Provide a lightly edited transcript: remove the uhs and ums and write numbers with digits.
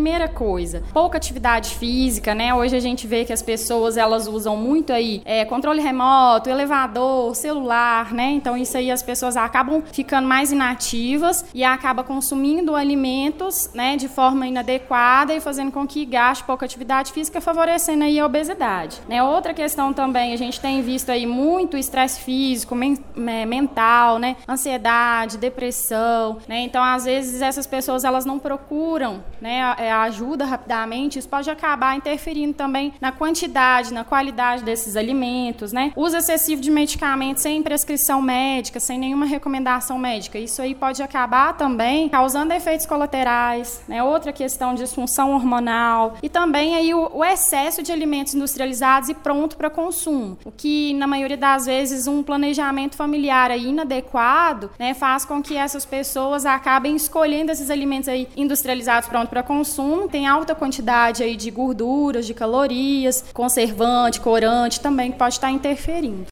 primeira coisa. Pouca atividade física, né? Hoje a gente vê que as pessoas, elas usam muito aí controle remoto, elevador, celular, né? Então isso aí as pessoas acabam ficando mais inativas e acabam consumindo alimentos, né, de forma inadequada e fazendo com que gaste pouca atividade física, favorecendo aí a obesidade, né? Outra questão também, a gente tem visto aí muito estresse físico, mental, né? Ansiedade, depressão, né? Então, às vezes, essas pessoas, elas não procuram, né, a ajuda rapidamente, isso pode acabar interferindo também na quantidade, na qualidade desses alimentos, né? Uso excessivo de medicamentos sem prescrição médica, sem nenhuma recomendação médica, isso aí pode acabar também causando efeitos colaterais, né? Outra questão, disfunção hormonal e também aí o excesso de alimentos industrializados e pronto para consumo, o que na maioria das vezes um planejamento familiar aí inadequado, né, faz com que essas pessoas acabem escolhendo esses alimentos aí industrializados pronto para consumo, tem alta quantidade aí de gorduras, de calorias, conservante, corante também que pode estar interferindo.